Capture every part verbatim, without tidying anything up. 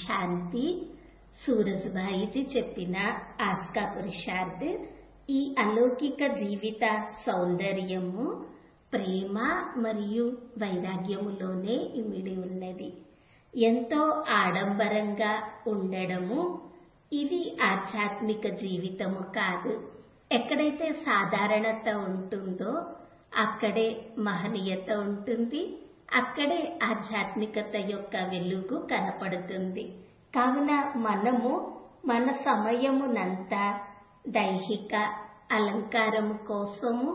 శాంతి. సూరజ్భాయిజీ చెప్పిన ఆస్కా పురుషార్థ్. ఈ అలౌకిక జీవిత సౌందర్యము ప్రేమ మరియు వైరాగ్యములోనే ఇమిడి ఉన్నది. ఎంతో ఆడంబరంగా ఉండడము ఇది ఆధ్యాత్మిక జీవితము కాదు. ఎక్కడైతే సాధారణత ఉంటుందో అక్కడే మహనీయత ఉంటుంది, అక్కడే ఆధ్యాత్మికత యొక్క వెలుగు కనపడుతుంది. కావున మనము మన సమయమునంతా దైహిక అలంకారము కోసము,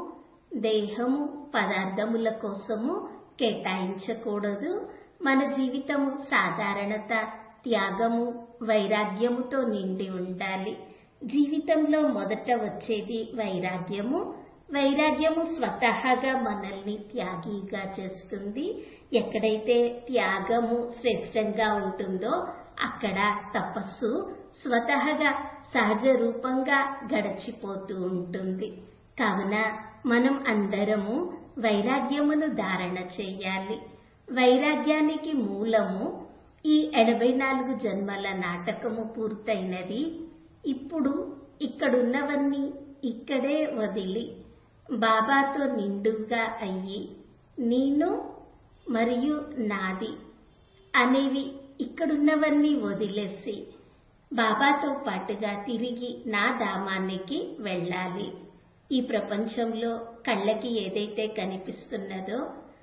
దేహము పదార్థముల కోసము కేటాయించకూడదు. మన జీవితము సాధారణత, త్యాగము, వైరాగ్యముతో నిండి ఉండాలి. జీవితంలో మొదట వచ్చేది వైరాగ్యము. వైరాగ్యము స్వతహాగా మనల్ని త్యాగిగా చేస్తుంది. ఎక్కడైతే త్యాగము శ్రేష్టంగా ఉంటుందో అక్కడ తపస్సు స్వతహాగా సహజ రూపంగా గడిచిపోతూ ఉంటుంది. కావున మనం అందరము వైరాగ్యమును ధారణ చేయాలి. వైరాగ్యానికి మూలము ఈ ఎనభై నాలుగు జన్మల నాటకము పూర్తయినది. ఇప్పుడు ఇక్కడున్నవన్నీ ఇక్కడే వదిలి బాబాతో నిండుగా అయ్యి నేను మరియు నాది అనేవి ఇక్కడున్నవన్నీ వదిలేసి బాబాతో పాటుగా తిరిగి నా ధామానికి వెళ్ళాలి. ఈ ప్రపంచంలో కళ్ళకి ఏదైతే కనిపిస్తున్నదో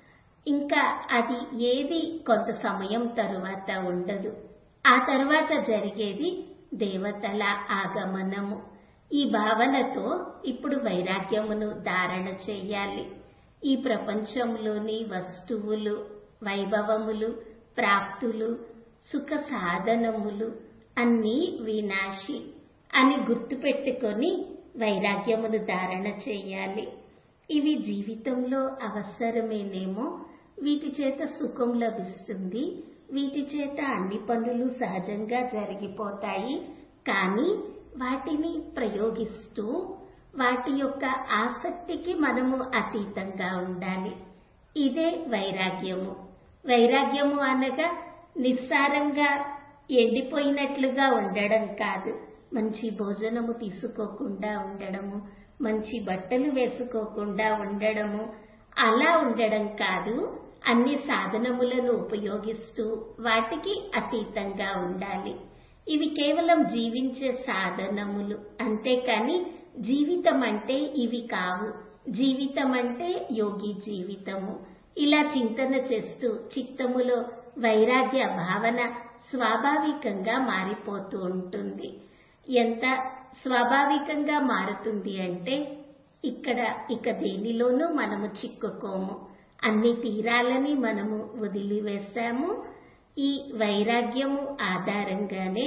ఇంకా అది ఏది కొంత సమయం తరువాత ఉండదు. ఆ తరువాత జరిగేది దేవతల ఆగమనము. ఈ భావనతో ఇప్పుడు వైరాగ్యమును ధారణ చేయాలి. ఈ ప్రపంచంలోని వస్తువులు, వైభవములు, ప్రాప్తులు, సుఖ సాధనములు అన్నీ వినాశి అని గుర్తుపెట్టుకొని వైరాగ్యమును ధారణ చేయాలి. ఇవి జీవితంలో అవసరమేనేమో, వీటి చేత సుఖం లభిస్తుంది, వీటి చేత అన్ని పనులు సహజంగా జరిగిపోతాయి. కానీ వాటిని ప్రయోగిస్తూ వాటి యొక్క ఆసక్తికి మనము అతీతంగా ఉండాలి. ఇదే వైరాగ్యము. వైరాగ్యము అనగా నిస్సారంగా ఎండిపోయినట్లుగా ఉండడం కాదు. మంచి భోజనము తీసుకోకుండా ఉండడము, మంచి బట్టలు వేసుకోకుండా ఉండడము, అలా ఉండడం కాదు. అన్ని సాధనములను ఉపయోగిస్తూ వాటికి అతీతంగా ఉండాలి. ఇవి కేవలం జీవించే సాధనములు, అంతేకాని జీవితం అంటే ఇవి కావు. జీవితం అంటే యోగి జీవితము. ఇలా చింతన చేస్తూ చిత్తములో వైరాగ్య భావన స్వాభావికంగా మారిపోతూ ఉంటుంది. ఎంత స్వాభావికంగా మారుతుంది అంటే ఇక్కడ ఇక దేనిలోనూ మనము చిక్కుకోము. అన్ని తీరాలని మనము వదిలివేశాము. ఈ వైరాగ్యము ఆధారంగానే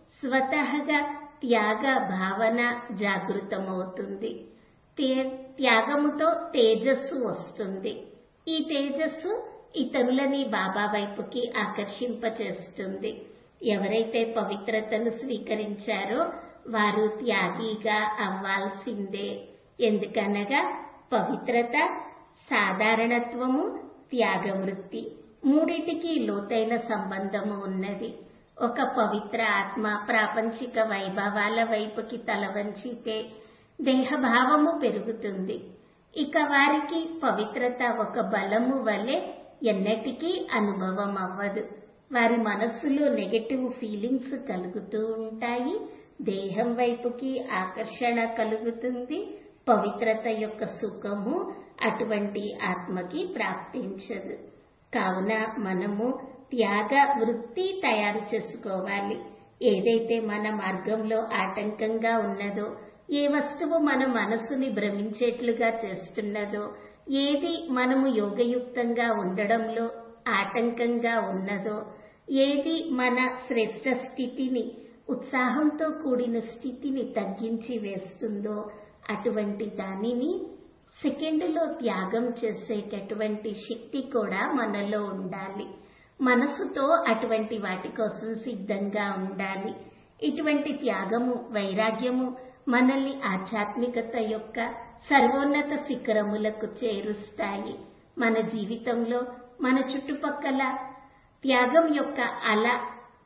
స్వతహగా త్యాగ భావన జాగృతమవుతుంది. త్యాగముతో తేజస్సు వస్తుంది. ఈ తేజస్సు ఇతరులని బాబా వైపుకి ఆకర్షింపచేస్తుంది. ఎవరైతే పవిత్రతను స్వీకరించారో వారు త్యాగిగా అవ్వాల్సిందే. ఎందుకనగా పవిత్రత, సాధారణత్వము, త్యాగవృత్తి మూడిటికి లోతైన సంబంధము ఉన్నది. ఒక పవిత్ర ఆత్మ ప్రాపంచిక వైభవాల వైపుకి తల వంచితే దేహభావము పెరుగుతుంది. ఇక వారికి పవిత్రత ఒక బలము వలె ఎన్నటికీ అనుభవం అవ్వదు. వారి మనస్సులో నెగటివ్ ఫీలింగ్స్ కలుగుతూ ఉంటాయి. దేహం వైపుకి ఆకర్షణ కలుగుతుంది. పవిత్రత యొక్క సుఖము అటువంటి ఆత్మకి ప్రాప్తించదు. కావున మనము త్యాగ వృత్తి తయారు చేసుకోవాలి. ఏదైతే మన మార్గంలో ఆటంకంగా ఉన్నదో, ఏ వస్తువు మన మనస్సుని భ్రమించేట్లుగా చేస్తున్నదో, ఏది మనము యోగయుక్తంగా ఉండడంలో ఆటంకంగా ఉన్నదో, ఏది మన శ్రేష్ట స్థితిని, ఉత్సాహంతో కూడిన స్థితిని తగ్గించి వేస్తుందో అటువంటి దానిని సెకండ్లో త్యాగం చేసేటటువంటి శక్తి కూడా మనలో ఉండాలి. మనసుతో అటువంటి వాటి కోసం సిద్ధంగా ఉండాలి. ఇటువంటి త్యాగము, వైరాగ్యము మనల్ని ఆధ్యాత్మికత యొక్క సర్వోన్నత శిఖరములకు చేరుస్తాయి. మన జీవితంలో మన చుట్టుపక్కల త్యాగం యొక్క అల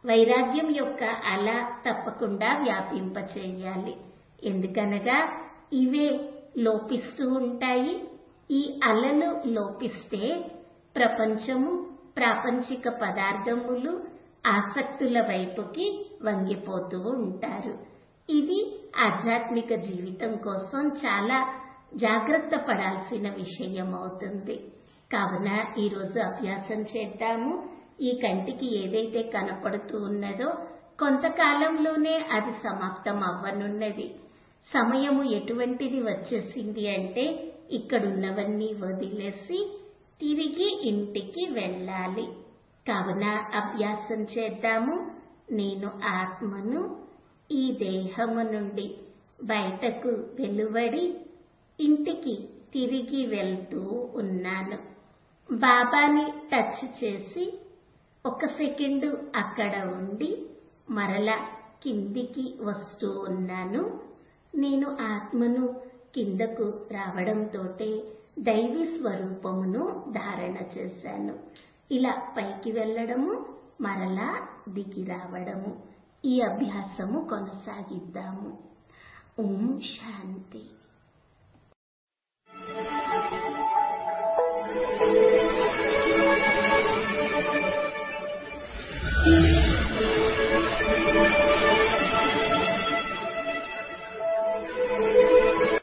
వైరాగ్యం యొక్క అల తప్పకుండా వ్యాపింపచేయాలి. ఎందుకనగా ఇవే లోపిస్తూ ఉంటాయి. ఈ అలలు లోపిస్తే ప్రపంచము, ప్రాపంచిక పదార్థములు, ఆసక్తుల వైపుకి వంగిపోతూ ఉంటారు. ఇది ఆధ్యాత్మిక జీవితం కోసం చాలా జాగ్రత్త పడాల్సిన విషయం అవుతుంది. కావున ఈరోజు అభ్యాసం చేద్దాము. ఈ కంటికి ఏదైతే కనపడుతూ ఉన్నదో కొంతకాలంలోనే అది సమాప్తం అవ్వనున్నది. సమయము ఎటువంటిది వచ్చేసింది అంటే ఇక్కడున్నవన్నీ వదిలేసి తిరిగి ఇంటికి వెళ్ళాలి. కావున అభ్యాసం చేద్దాము. నేను ఆత్మను ఈ దేహము నుండి బయటకు వెలువడి ఇంటికి తిరిగి వెళ్తూ ఉన్నాను. బాబాని టచ్ చేసి ఒక సెకండు అక్కడ ఉండి మరలా కిందికి వస్తూ ఉన్నాను. నేను ఆత్మను కిందకు రావడంతోటే దైవీ స్వరూపమును ధారణ చేశాను. ఇలా పైకి వెళ్ళడము, మరలా దిగి రావడము. ఈ అభ్యాసము కొనసాగిద్దాము. ఓం శాంతి.